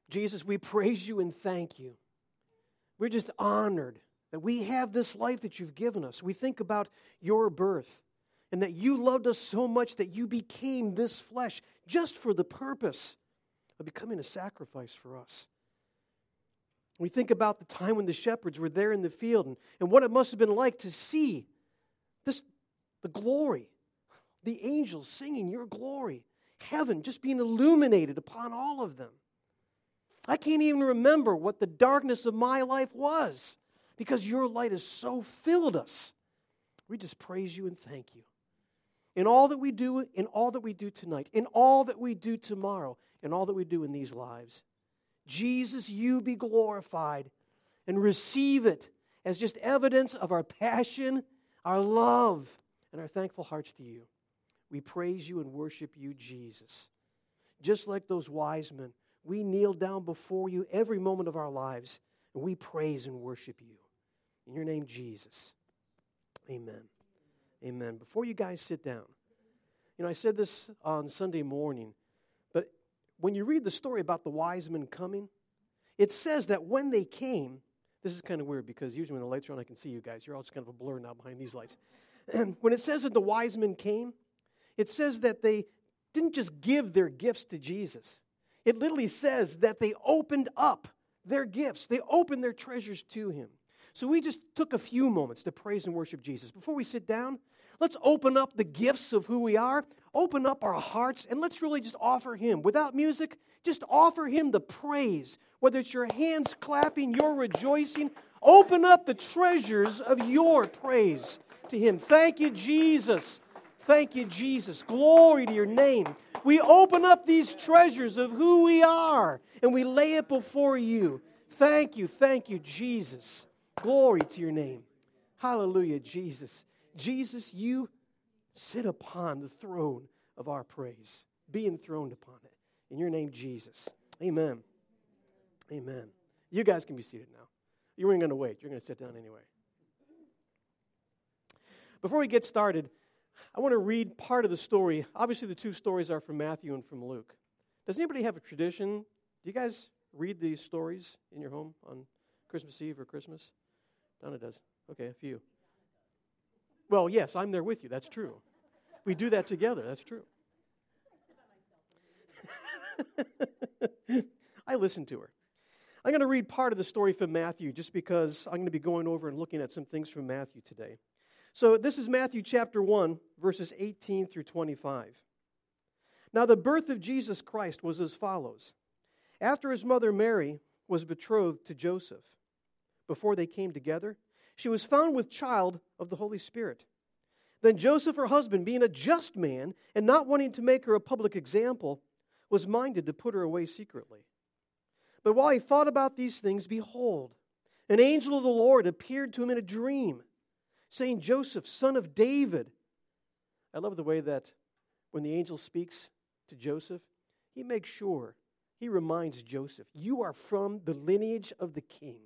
Jesus, we praise you and thank you. We're just honored that we have this life that you've given us. We think about your birth and that you loved us so much that you became this flesh just for the purpose of becoming a sacrifice for us. We think about the time when the shepherds were there in the field and what it must have been like to see the glory, the angels singing your glory, heaven just being illuminated upon all of them. I can't even remember what the darkness of my life was because your light has so filled us. We just praise you and thank you. In all that we do, in all that we do tonight, in all that we do tomorrow, in all that we do in these lives, Jesus, you be glorified and receive it as just evidence of our passion, our love, and our thankful hearts to you. We praise you and worship you, Jesus. Just like those wise men, we kneel down before you every moment of our lives, and we praise and worship you. In your name, Jesus. Amen. Amen. Before you guys sit down, I said this on Sunday morning, but when you read the story about the wise men coming, it says that when they came, this is kind of weird because usually when the lights are on, I can see you guys. You're all just kind of a blur now behind these lights. When it says that the wise men came, it says that they didn't just give their gifts to Jesus. It literally says that they opened up their gifts. They opened their treasures to him. So we just took a few moments to praise and worship Jesus. Before we sit down, let's open up the gifts of who we are, open up our hearts, and let's really just offer him. Without music, just offer him the praise. Whether it's your hands clapping, your rejoicing, open up the treasures of your praise to him. Thank you, Jesus. Thank you, Jesus. Glory to your name. We open up these treasures of who we are, and we lay it before you. Thank you, Jesus. Glory to your name. Hallelujah, Jesus. Jesus, you sit upon the throne of our praise, be enthroned upon it. In your name, Jesus. Amen. Amen. You guys can be seated now. You weren't going to wait. You're going to sit down anyway. Before we get started, I want to read part of the story. Obviously, the two stories are from Matthew and from Luke. Does anybody have a tradition? Do you guys read these stories in your home on Christmas Eve or Christmas? Donna does. Okay, a few. Well, yes, I'm there with you. That's true. We do that together. That's true. I listen to her. I'm going to read part of the story from Matthew just because I'm going to be going over and looking at some things from Matthew today. So this is Matthew chapter 1, verses 18 through 25. Now the birth of Jesus Christ was as follows. After his mother Mary was betrothed to Joseph, before they came together, she was found with child of the Holy Spirit. Then Joseph, her husband, being a just man and not wanting to make her a public example, was minded to put her away secretly. But while he thought about these things, behold, an angel of the Lord appeared to him in a dream, saying, Joseph, son of David. I love the way that when the angel speaks to Joseph, he makes sure, he reminds Joseph, you are from the lineage of the king.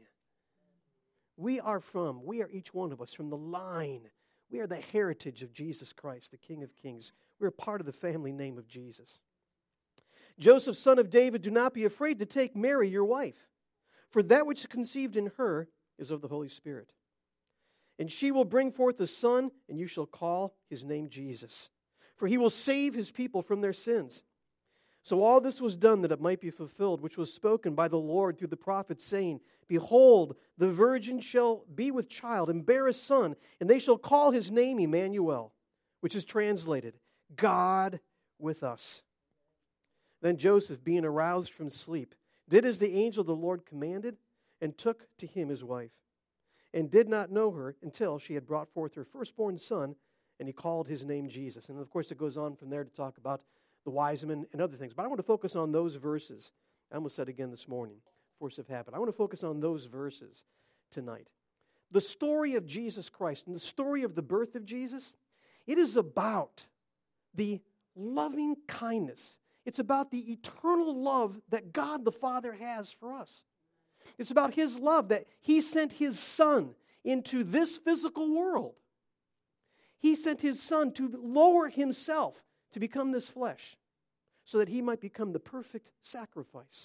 We are each one of us from the line. We are the heritage of Jesus Christ, the King of Kings. We are part of the family name of Jesus. Joseph, son of David, do not be afraid to take Mary, your wife, for that which is conceived in her is of the Holy Spirit. And she will bring forth a son, and you shall call his name Jesus, for he will save his people from their sins. So all this was done that it might be fulfilled, which was spoken by the Lord through the prophet, saying, Behold, the virgin shall be with child and bear a son, and they shall call his name Emmanuel, which is translated, God with us. Then Joseph, being aroused from sleep, did as the angel of the Lord commanded, and took to him his wife, and did not know her until she had brought forth her firstborn son, and he called his name Jesus. And of course it goes on from there to talk about the wise men and other things. But I want to focus on those verses. I almost said again this morning, force of habit. I want to focus on those verses tonight. The story of Jesus Christ and the story of the birth of Jesus, it is about the loving kindness. It's about the eternal love that God the Father has for us. It's about his love that he sent his Son into this physical world. He sent his Son to lower himself to become this flesh so that he might become the perfect sacrifice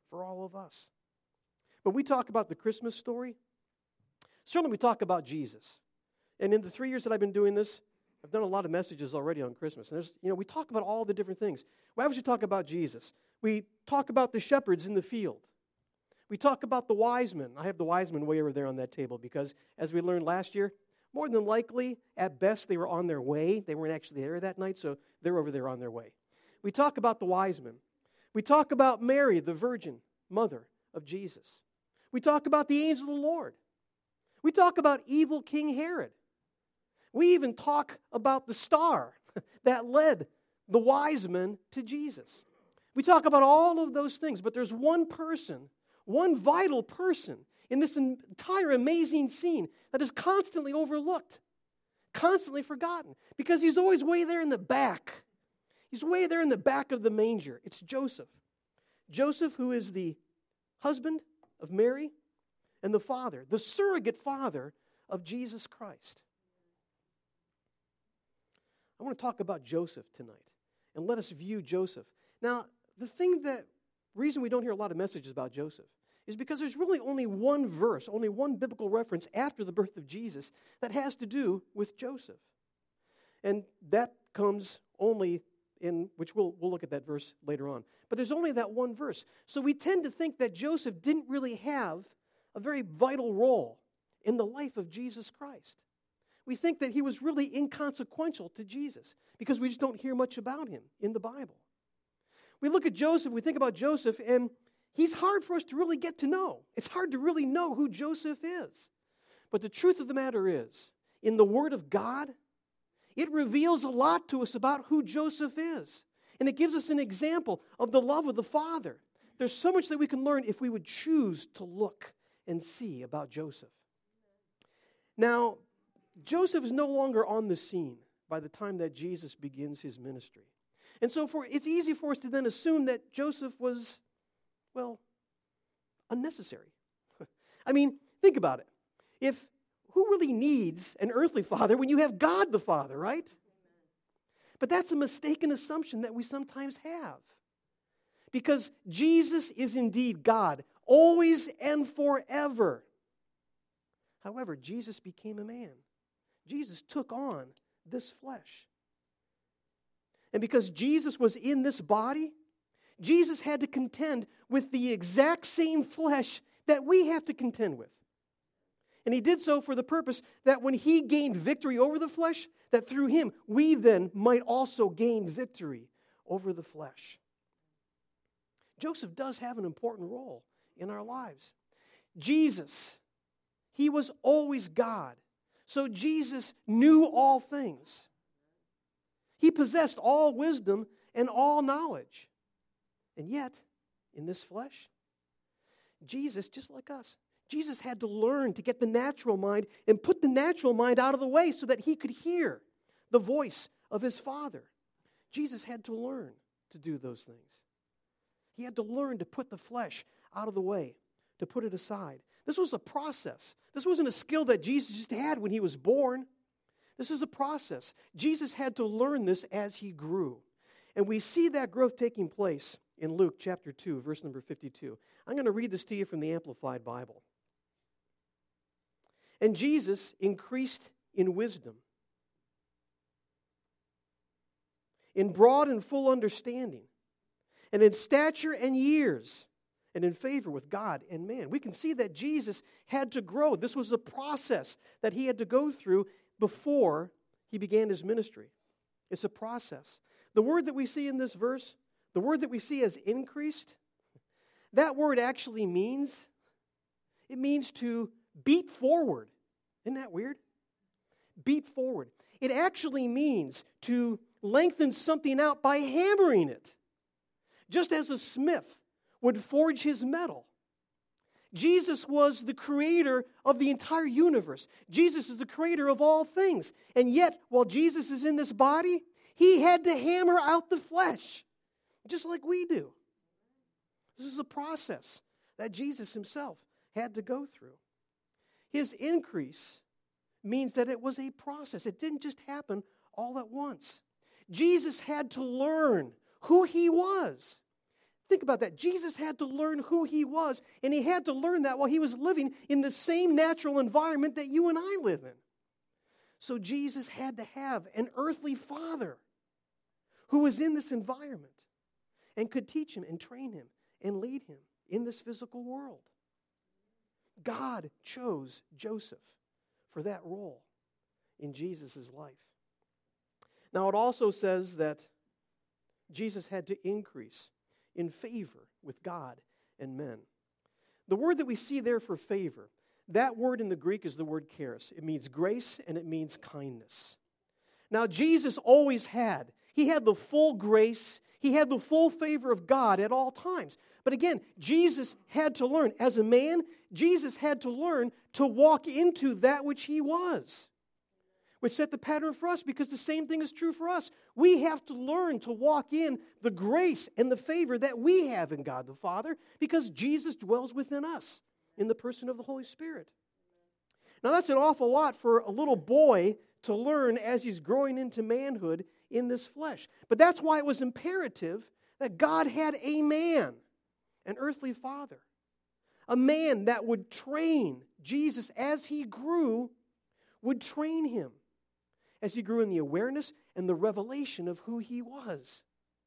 for all of us. When we talk about the Christmas story, certainly we talk about Jesus. And in the 3 years that I've been doing this, I've done a lot of messages already on Christmas. And we talk about all the different things. Why would you talk about Jesus? We talk about the shepherds in the field. We talk about the wise men. I have the wise men way over there on that table because, as we learned last year, more than likely, at best, they were on their way. They weren't actually there that night, so they're over there on their way. We talk about the wise men. We talk about Mary, the virgin mother of Jesus. We talk about the angel of the Lord. We talk about evil King Herod. We even talk about the star that led the wise men to Jesus. We talk about all of those things, but there's one person, one vital person in this entire amazing scene that is constantly overlooked, constantly forgotten, because he's always way there in the back. He's way there in the back of the manger. It's Joseph. Joseph, who is the husband of Mary and the father, the surrogate father of Jesus Christ. I want to talk about Joseph tonight, and let us view Joseph. Now, the reason we don't hear a lot of messages about Joseph is because there's really only one verse, only one biblical reference after the birth of Jesus that has to do with Joseph. And that comes only in, which we'll look at that verse later on. But there's only that one verse. So we tend to think that Joseph didn't really have a very vital role in the life of Jesus Christ. We think that he was really inconsequential to Jesus because we just don't hear much about him in the Bible. We look at Joseph, we think about Joseph, and he's hard for us to really get to know. It's hard to really know who Joseph is. But the truth of the matter is, in the Word of God, it reveals a lot to us about who Joseph is. And it gives us an example of the love of the Father. There's so much that we can learn if we would choose to look and see about Joseph. Now, Joseph is no longer on the scene by the time that Jesus begins his ministry. And so it's easy for us to then assume that Joseph was, unnecessary. I mean, think about it. Who really needs an earthly father when you have God the Father, right? But that's a mistaken assumption that we sometimes have. Because Jesus is indeed God, always and forever. However, Jesus became a man. Jesus took on this flesh. And because Jesus was in this body, Jesus had to contend with the exact same flesh that we have to contend with. And he did so for the purpose that when he gained victory over the flesh, that through him we then might also gain victory over the flesh. Joseph does have an important role in our lives. Jesus, he was always God. So Jesus knew all things. He possessed all wisdom and all knowledge. And yet, in this flesh, Jesus, just like us, Jesus had to learn to get the natural mind and put the natural mind out of the way so that he could hear the voice of his Father. Jesus had to learn to do those things. He had to learn to put the flesh out of the way, to put it aside. This was a process. This wasn't a skill that Jesus just had when he was born. This is a process. Jesus had to learn this as he grew. And we see that growth taking place in Luke chapter 2, verse number 52. I'm going to read this to you from the Amplified Bible. And Jesus increased in wisdom, in broad and full understanding, and in stature and years, and in favor with God and man. We can see that Jesus had to grow. This was a process that he had to go through before he began his ministry. It's a process. The word that we see in this verse, the word that we see as increased, that word actually means to beat forward. Isn't that weird? Beat forward. It actually means to lengthen something out by hammering it. Just as a smith would forge his metal. Jesus was the creator of the entire universe. Jesus is the creator of all things. And yet, while Jesus is in this body, he had to hammer out the flesh, just like we do. This is a process that Jesus himself had to go through. His increase means that it was a process. It didn't just happen all at once. Jesus had to learn who he was. Think about that. Jesus had to learn who he was, and he had to learn that while he was living in the same natural environment that you and I live in. So Jesus had to have an earthly father who was in this environment and could teach him and train him and lead him in this physical world. God chose Joseph for that role in Jesus' life. Now, it also says that Jesus had to increase in favor with God and men. The word that we see there for favor, that word in the Greek is the word charis. It means grace and it means kindness. Now, Jesus always had. He had the full grace. He had the full favor of God at all times. But again, Jesus had to learn. As a man, Jesus had to learn to walk into that which he was, which set the pattern for us, because the same thing is true for us. We have to learn to walk in the grace and the favor that we have in God the Father, because Jesus dwells within us in the person of the Holy Spirit. Now, that's an awful lot for a little boy to learn as he's growing into manhood in this flesh. But that's why it was imperative that God had a man, an earthly father, a man that would train Jesus as he grew, would train him as he grew in the awareness and the revelation of who he was.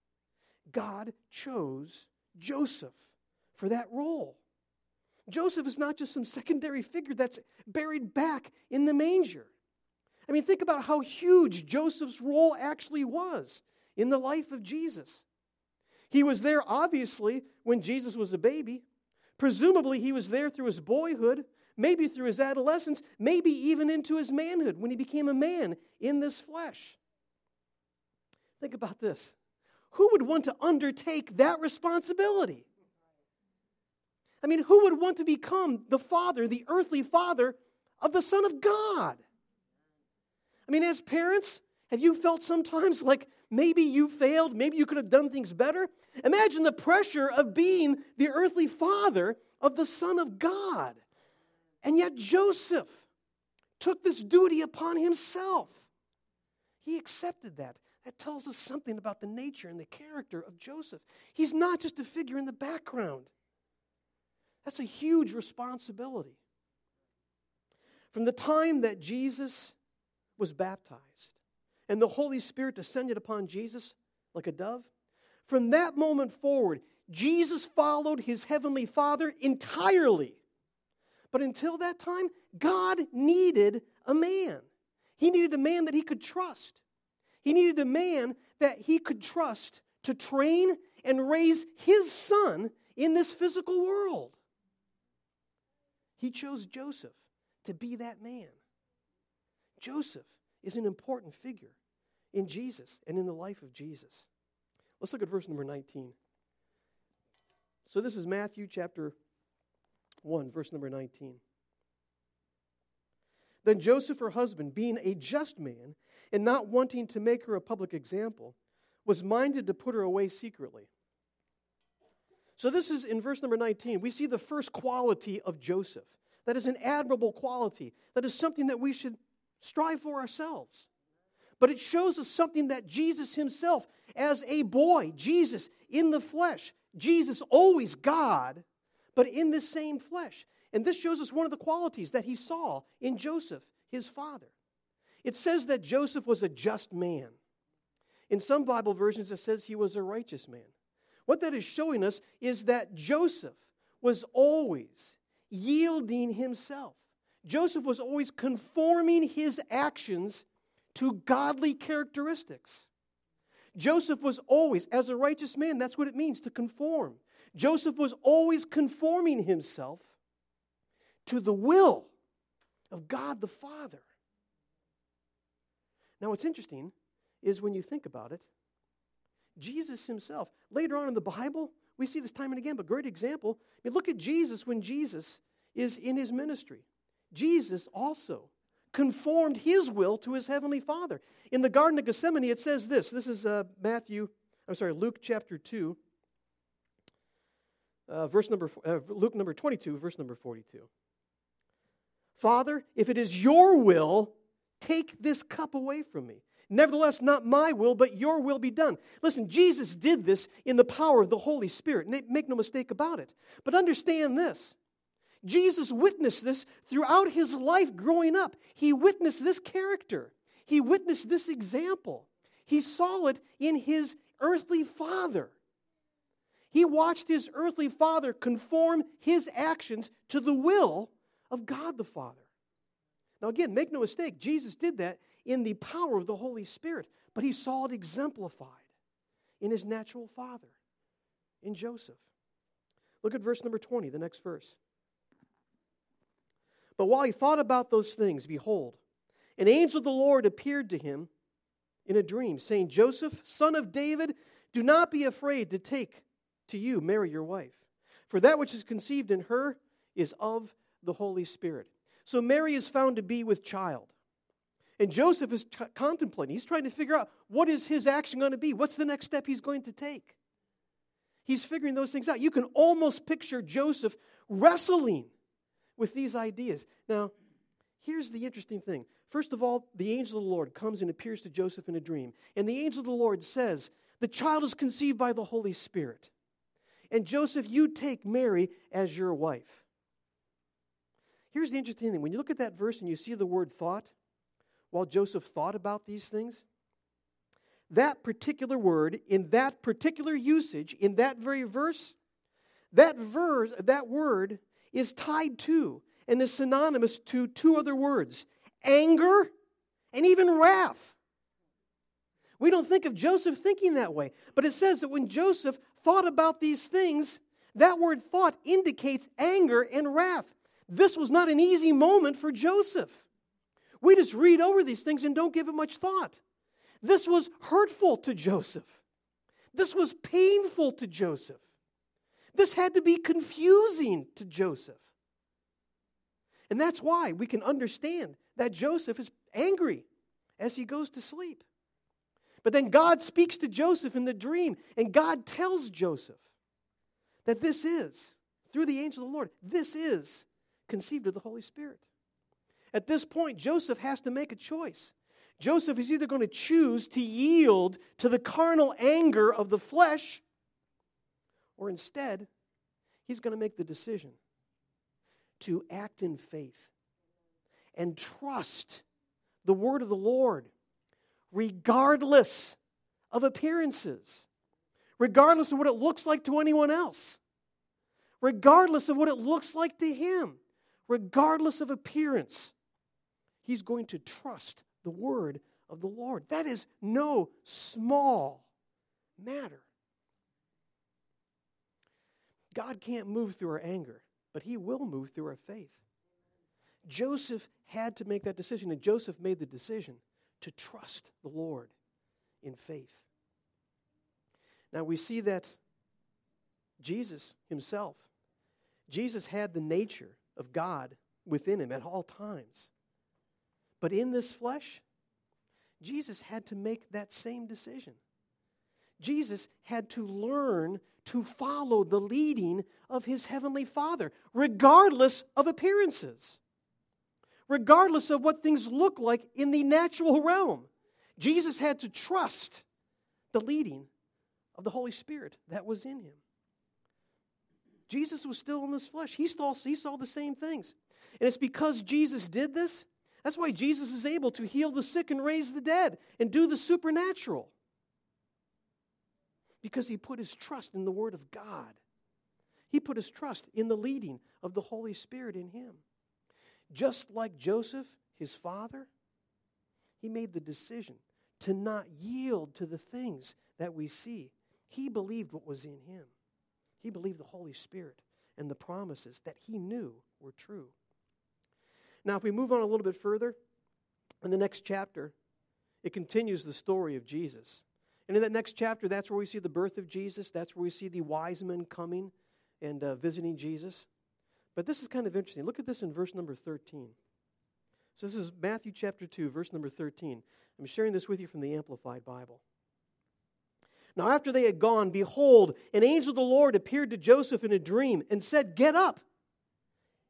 God chose Joseph for that role. Joseph is not just some secondary figure that's buried back in the manger. I mean, think about how huge Joseph's role actually was in the life of Jesus. He was there, obviously, when Jesus was a baby. Presumably, he was there through his boyhood, maybe through his adolescence, maybe even into his manhood when he became a man in this flesh. Think about this. Who would want to undertake that responsibility? I mean, who would want to become the father, the earthly father of the Son of God? I mean, as parents, have you felt sometimes like maybe you failed, maybe you could have done things better? Imagine the pressure of being the earthly father of the Son of God. And yet Joseph took this duty upon himself. He accepted that. That tells us something about the nature and the character of Joseph. He's not just a figure in the background. That's a huge responsibility. From the time that Jesus was baptized and the Holy Spirit descended upon Jesus like a dove, from that moment forward, Jesus followed his heavenly Father entirely. But until that time, God needed a man. He needed a man that he could trust. He needed a man that he could trust to train and raise his son in this physical world. He chose Joseph to be that man. Joseph is an important figure in Jesus and in the life of Jesus. Let's look at verse number 19. So this is Matthew chapter 1, verse number 19. Then Joseph, her husband, being a just man and not wanting to make her a public example, was minded to put her away secretly. So this is in verse number 19. We see the first quality of Joseph. That is an admirable quality. That is something that we should strive for ourselves. But it shows us something that Jesus himself, as a boy, Jesus in the flesh, Jesus always God, but in this same flesh. And this shows us one of the qualities that he saw in Joseph, his father. It says that Joseph was a just man. In some Bible versions, it says he was a righteous man. What that is showing us is that Joseph was always yielding himself. Joseph was always conforming his actions to godly characteristics. Joseph was always, as a righteous man, that's what it means to conform. Joseph was always conforming himself to the will of God the Father. Now, what's interesting is when you think about it, Jesus himself, later on in the Bible, we see this time and again, but great example. I mean, look at Jesus when Jesus is in his ministry. Jesus also conformed his will to his heavenly Father. In the Garden of Gethsemane, it says this. This is Luke chapter 2, Luke number 22, verse number 42. Father, if it is your will, take this cup away from me. Nevertheless, not my will, but your will be done. Listen, Jesus did this in the power of the Holy Spirit. Make no mistake about it. But understand this. Jesus witnessed this throughout his life growing up. He witnessed this character. He witnessed this example. He saw it in his earthly father. He watched his earthly father conform his actions to the will of God the Father. Now again, make no mistake, Jesus did that in the power of the Holy Spirit, but he saw it exemplified in his natural father, in Joseph. Look at verse number 20, the next verse. But while he thought about those things, behold, an angel of the Lord appeared to him in a dream, saying, Joseph, son of David, do not be afraid to take to you Mary your wife, for that which is conceived in her is of the Holy Spirit. So Mary is found to be with child. And Joseph is contemplating. He's trying to figure out what is his action going to be. What's the next step he's going to take? He's figuring those things out. You can almost picture Joseph wrestling with these ideas. Now, here's the interesting thing. First of all, the angel of the Lord comes and appears to Joseph in a dream. And the angel of the Lord says, the child is conceived by the Holy Spirit. And Joseph, you take Mary as your wife. Here's the interesting thing. When you look at that verse and you see the word thought, while Joseph thought about these things, that particular word, in that particular usage, in that very verse, that word is tied to and is synonymous to two other words, anger and even wrath. We don't think of Joseph thinking that way, but it says that when Joseph thought about these things, that word thought indicates anger and wrath. This was not an easy moment for Joseph. We just read over these things and don't give it much thought. This was hurtful to Joseph. This was painful to Joseph. This had to be confusing to Joseph. And that's why we can understand that Joseph is angry as he goes to sleep. But then God speaks to Joseph in the dream, and God tells Joseph that this is, through the angel of the Lord, this is conceived of the Holy Spirit. At this point, Joseph has to make a choice. Joseph is either going to choose to yield to the carnal anger of the flesh, or instead, he's going to make the decision to act in faith and trust the word of the Lord, regardless of appearances, regardless of what it looks like to anyone else, regardless of what it looks like to him, regardless of appearance. He's going to trust the word of the Lord. That is no small matter. God can't move through our anger, but he will move through our faith. Joseph had to make that decision, and Joseph made the decision to trust the Lord in faith. Now we see that Jesus himself, Jesus had the nature of God within him at all times. But in this flesh, Jesus had to make that same decision. Jesus had to learn to follow the leading of his heavenly Father, regardless of appearances, regardless of what things look like in the natural realm. Jesus had to trust the leading of the Holy Spirit that was in him. Jesus was still in this flesh. He saw the same things. And it's because Jesus did this. That's why Jesus is able to heal the sick and raise the dead and do the supernatural. Because he put his trust in the Word of God. He put his trust in the leading of the Holy Spirit in him. Just like Joseph, his father, he made the decision to not yield to the things that we see. He believed what was in him. He believed the Holy Spirit and the promises that he knew were true. Now, if we move on a little bit further, in the next chapter, it continues the story of Jesus. And in that next chapter, that's where we see the birth of Jesus. That's where we see the wise men coming and visiting Jesus. But this is kind of interesting. Look at this in verse number 13. So this is Matthew chapter 2, verse number 13. I'm sharing this with you from the Amplified Bible. Now after they had gone, behold, an angel of the Lord appeared to Joseph in a dream and said, get up,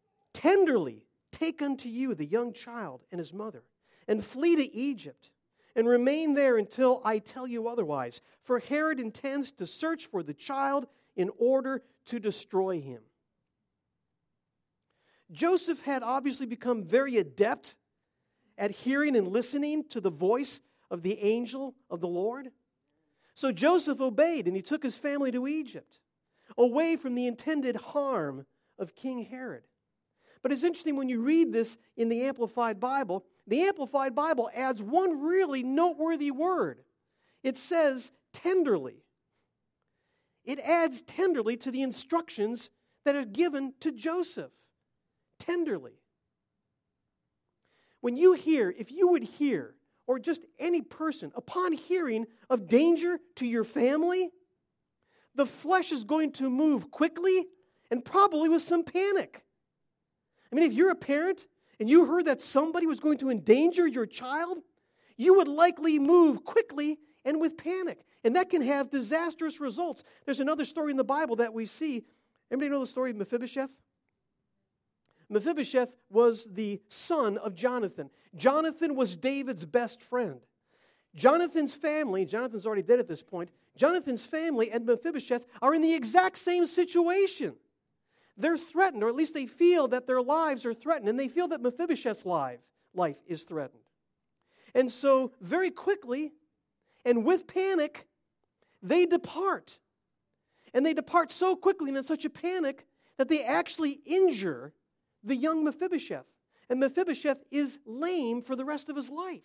tenderly take unto you the young child and his mother, and flee to Egypt, and remain there until I tell you otherwise. For Herod intends to search for the child in order to destroy him." Joseph had obviously become very adept at hearing and listening to the voice of the angel of the Lord. So Joseph obeyed, and he took his family to Egypt, away from the intended harm of King Herod. But it's interesting when you read this in the Amplified Bible adds one really noteworthy word. It says tenderly. It adds tenderly to the instructions that are given to Joseph. Tenderly. When you hear, if you would hear, or just any person, upon hearing of danger to your family, the flesh is going to move quickly and probably with some panic. I mean, if you're a parent and you heard that somebody was going to endanger your child, you would likely move quickly and with panic. And that can have disastrous results. There's another story in the Bible that we see. Everybody know the story of Mephibosheth? Mephibosheth was the son of Jonathan. Jonathan was David's best friend. Jonathan's family, Jonathan's already dead at this point, Jonathan's family and Mephibosheth are in the exact same situation. They're threatened, or at least they feel that their lives are threatened, and they feel that Mephibosheth's life is threatened. And so, very quickly, and with panic, they depart. And they depart so quickly and in such a panic that they actually injure the young Mephibosheth. And Mephibosheth is lame for the rest of his life.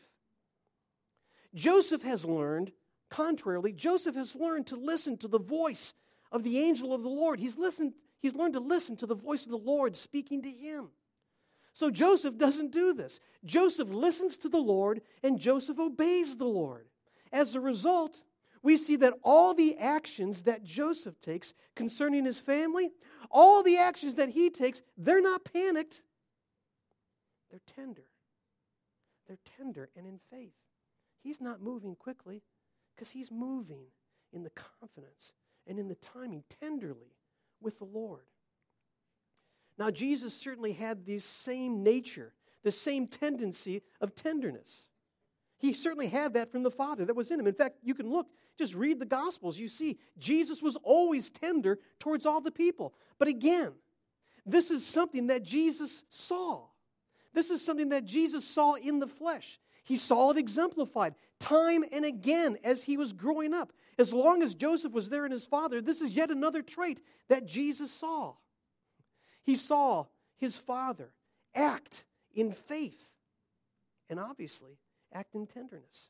Joseph has learned, contrarily, to listen to the voice of the angel of the Lord. He's learned to listen to the voice of the Lord speaking to him. So Joseph doesn't do this. Joseph listens to the Lord, and Joseph obeys the Lord. As a result, we see that all the actions that Joseph takes concerning his family, all the actions that he takes, they're not panicked. They're tender. They're tender and in faith. He's not moving quickly because he's moving in the confidence and in the timing tenderly with the Lord. Now, Jesus certainly had this same nature, the same tendency of tenderness. He certainly had that from the Father that was in him. In fact, you can look, just read the Gospels. You see, Jesus was always tender towards all the people. But again, this is something that Jesus saw. This is something that Jesus saw in the flesh. He saw it exemplified time and again as he was growing up. As long as Joseph was there in his father, this is yet another trait that Jesus saw. He saw his father act in faith and obviously act in tenderness.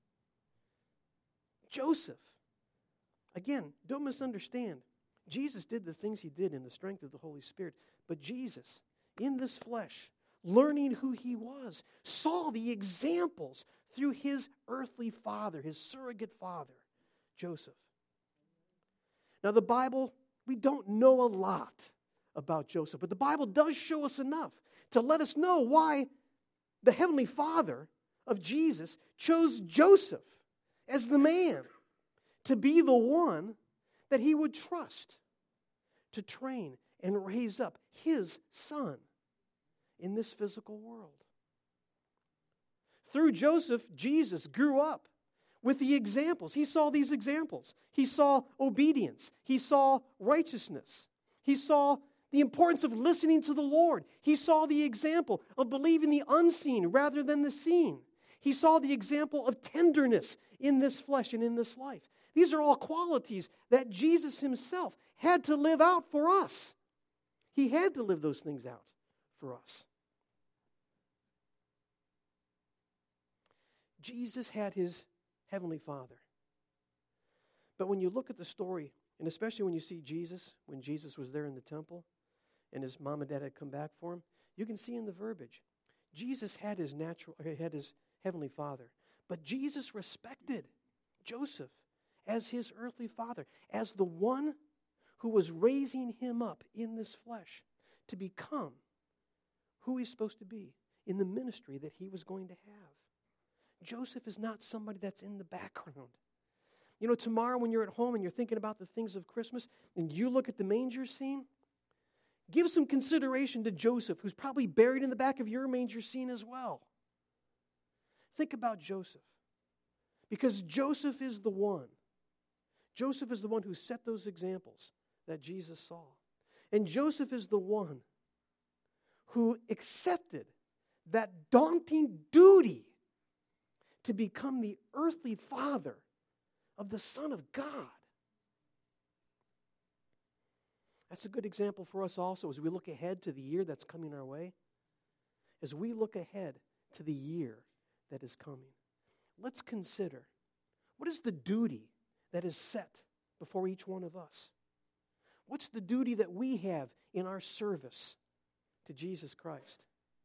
Joseph, again, don't misunderstand. Jesus did the things he did in the strength of the Holy Spirit. But Jesus, in this flesh, learning who he was, saw the examples through his earthly father, his surrogate father, Joseph. Now, the Bible, we don't know a lot about Joseph, but the Bible does show us enough to let us know why the Heavenly Father of Jesus chose Joseph as the man to be the one that he would trust to train and raise up his son in this physical world. Through Joseph, Jesus grew up with the examples. He saw these examples. He saw obedience. He saw righteousness. He saw the importance of listening to the Lord. He saw the example of believing the unseen rather than the seen. He saw the example of tenderness in this flesh and in this life. These are all qualities that Jesus himself had to live out for us. He had to live those things out for us. Jesus had his heavenly Father. But when you look at the story, and especially when you see Jesus, when Jesus was there in the temple, and his mom and dad had come back for him, you can see in the verbiage, Jesus had his heavenly Father. But Jesus respected Joseph as his earthly father, as the one who was raising him up in this flesh to become who he's supposed to be in the ministry that he was going to have. Joseph is not somebody that's in the background. You know, tomorrow when you're at home and you're thinking about the things of Christmas and you look at the manger scene, give some consideration to Joseph, who's probably buried in the back of your manger scene as well. Think about Joseph. Because Joseph is the one. Joseph is the one who set those examples that Jesus saw. And Joseph is the one who accepted that daunting duty to become the earthly father of the Son of God. That's a good example for us also as we look ahead to the year that's coming our way. As we look ahead to the year that is coming, let's consider, what is the duty that is set before each one of us? What's the duty that we have in our service to Jesus Christ?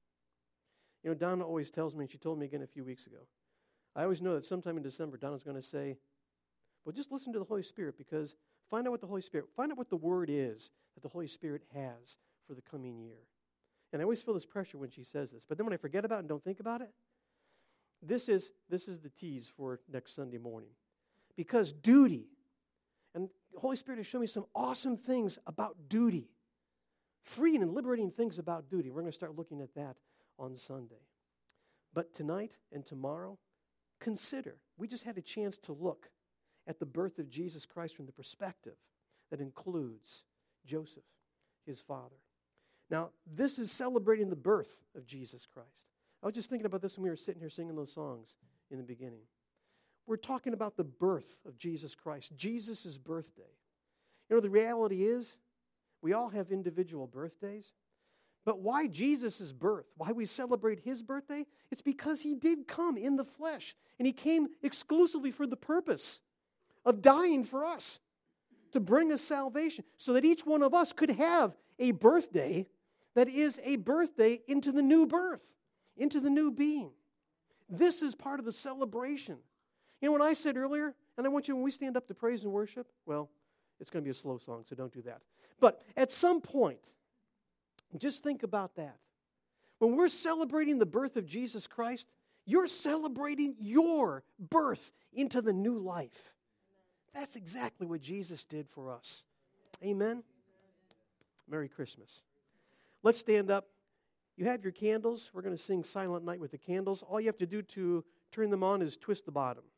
You know, Donna always tells me, and she told me again a few weeks ago, I always know that sometime in December, Donna's going to say, well, just listen to the Holy Spirit, because find out what the Word is that the Holy Spirit has for the coming year. And I always feel this pressure when she says this. But then when I forget about it and don't think about it, this is the tease for next Sunday morning. Because duty, and the Holy Spirit has shown me some awesome things about duty. Freeing and liberating things about duty. We're going to start looking at that on Sunday. But tonight and tomorrow, consider, we just had a chance to look at the birth of Jesus Christ from the perspective that includes Joseph, his father. Now, this is celebrating the birth of Jesus Christ. I was just thinking about this when we were sitting here singing those songs in the beginning. We're talking about the birth of Jesus Christ, Jesus' birthday. You know, the reality is, we all have individual birthdays. But why Jesus' birth? Why we celebrate his birthday? It's because he did come in the flesh. And he came exclusively for the purpose of dying for us, to bring us salvation, so that each one of us could have a birthday that is a birthday into the new birth, into the new being. This is part of the celebration. You know, when I said earlier, and I want you, when we stand up to praise and worship, well, it's going to be a slow song, so don't do that. But at some point, just think about that. When we're celebrating the birth of Jesus Christ, you're celebrating your birth into the new life. That's exactly what Jesus did for us. Amen? Merry Christmas. Let's stand up. You have your candles. We're going to sing Silent Night with the candles. All you have to do to turn them on is twist the bottom.